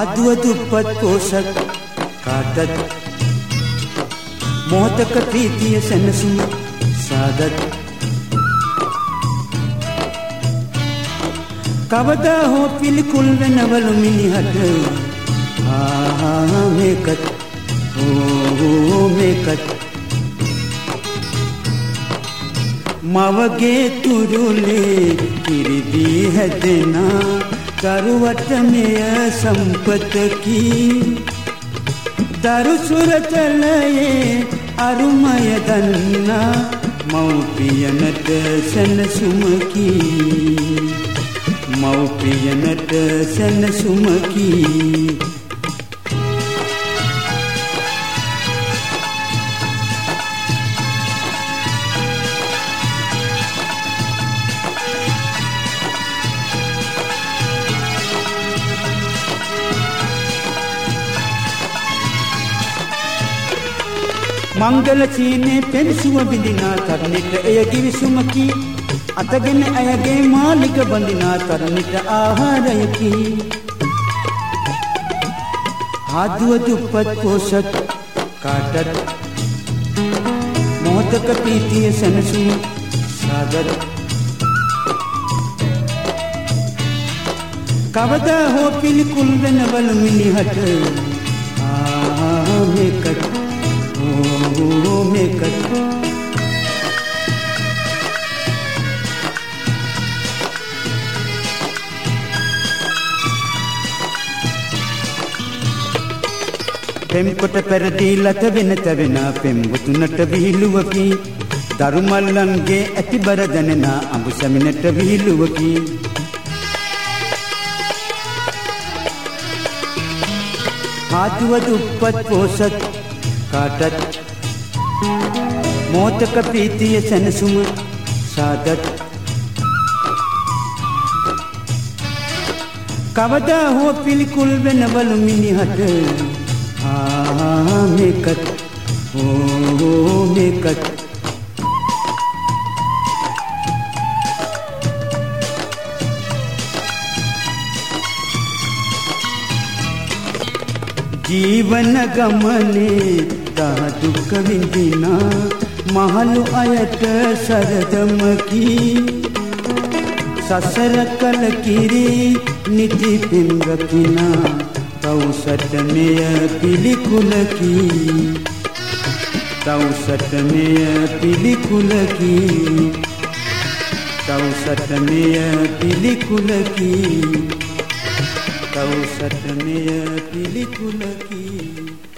ආදුව දුප්පත් පෝසත් කාටත් මොහතක ප්‍රීතිය සැනසුම සාදත් කවදා හෝ පිළිකුල් වෙනවලු මිනිහට මේකත් මේකත් මවගේ තුරුලේ කිරිදී හැදෙන කරුවට මෙය සම්පතකි දරු සුරතලයේ අරුමය දන්නා මව්පියනට සැනසුමකි මව්පියනට සැනසුමකි මංගල චීනේ පෙන්සුව බිඳිනා තරණිට එය කිවිසුමකි අතගෙන අයගේ මාලික බඳිනා තරණිට ආහාරයකි ආදුව දුප්පත් පෝසත් කාටත් මොහතක ප්‍රීතිය සැනසුම සාදත් කවදා හෝ පිළිකුල් වෙනවලු මිනිහට මේකත් මේකත් පෙම්කොට පෙරදී ලත වෙන තැවෙන පෙම්වතුනට විහිළුවකි දරුමල්ලන්ගේ ඇතිබර දැනෙන අඹ සැමිනට විහිළුවකි ආදුව දුප්පත් පෝසත් කාටත් මොහතක ප්‍රීතිය සැනසුම සාදත් කවදා හෝ පිළිකුල් වෙනවලු මිනිහට මේකත් මේකත් ජීවන ගමනේ තා දුක් විඳිනා මහලු අයට සරදමකි සසර කල කිරි නිති පින් රකිනා තවුසට මෙය පිළිකුලකි තවුසට මෙය පිළිකුලකි තවුසට මෙය පිළිකුලකි තවුසට මෙය පිළිකුලකි